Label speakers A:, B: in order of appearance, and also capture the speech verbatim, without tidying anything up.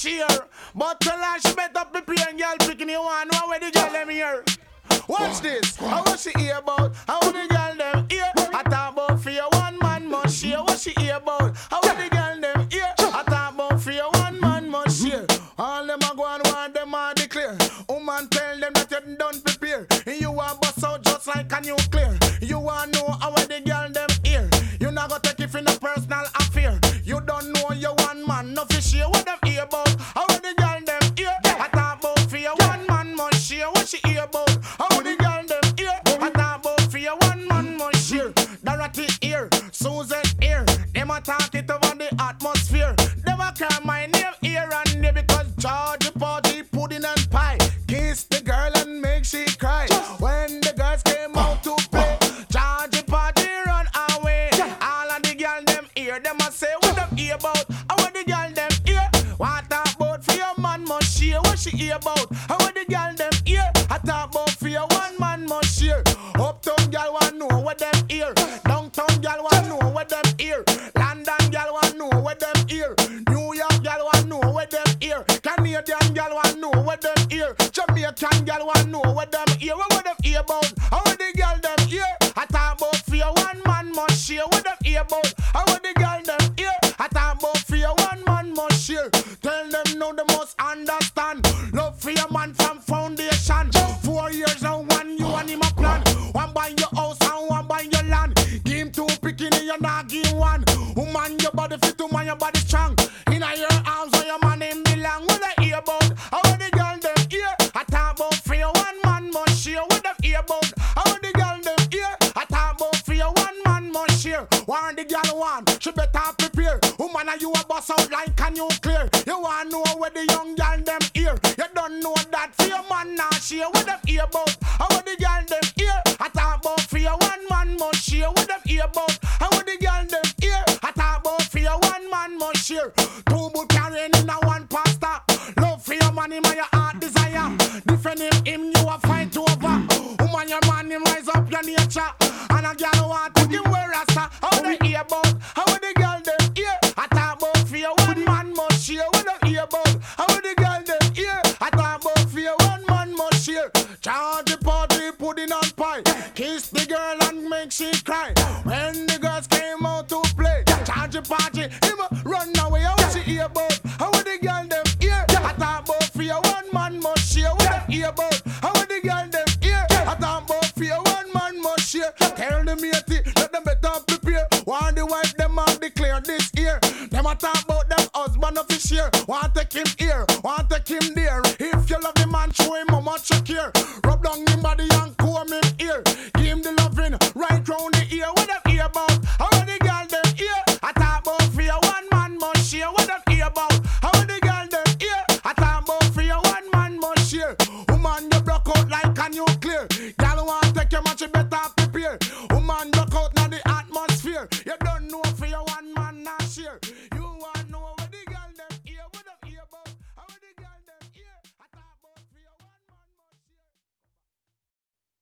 A: share. But tell her she better prepare and girl picking you one one where the girl them here. Watch this, how what she hear about? How the girl them here? I talk about for your one man must share. What she hear about? How the girl them here? I talk about for your one man must share. All them a go and want them a declare. Woman tell them that you done prepare. You want bust out just like a nuclear. You want know how the girl them here. You not go take it in a personal affair. You don't know your one man no fish here. What them hear about? How the girl them here? I talk about for your one man must share. What she hear about? How the girl them here? I talk about for your one man must share. Dorothy here, Susan here. Them a talk it over the atmosphere. Them a call my name here and there because George party pudding and pie. Kiss the girl and make she cry. When the girls came out to play, George party run away. All of the girl them here, them a say what them hear about. I want the girl them here. What talk about for your man must share. What she hear about? I want the girl them here. I talk about for your one man must share. Uptown girl want know what them here. Downtown girl want know what them here. London girl want know what them here. New York girl want know what them here. Canadian girl want know what them here. Jamaican girl want know what them here. What what them hear about? How what the girl them here? I talk about for your one man must share. What them hear about? How what the girl them here? I talk about for your one man must share. Tell them no they must understand. Love for your man from foundation. Four years and one you and him a plan. One buy your house and one buy your land. Give him two picking you not give one. Woman your body fit, woman your body strong. In your arms where your man him belong. What they hear about? How the girl them here? I talk about for your one man must share. What they hear about? How the girl them here? I talk about for your one man must share. One the girl want, she better prepare. Woman and you a bust out like a nuclear. You want know where the young girl them here? You don't know that for your man now share. What they hear about? How the girl them here? I talk about for your one man must share. What they hear about? How the girl them here? I talk about for your one man must share. Two boot carrying in a one pasta. Love for your man him and your heart desire. Different him, him you a fight over. Woman your man him rise up your nature. And a girl want to give wear rasta. How they hear about? How the girl them here? I talk about for your one man must share. What they hear about? How the girl them here? I talk about for your one man must share. Charge the party pudding and pie. Kiss the girl and make she cry. When the girls came out to play, charge the party, him run away. How she hear about? How the girl them here? I talk about for your one man must share. What they hear about? How the girl them here? I talk about for your one man must share. Tell them matey, let them better prepare. Want the wife them and declare this year. Them a talk about them husband of his share. Want take him here, want take him there. If you love the man, show him how much you care. Rub down him body and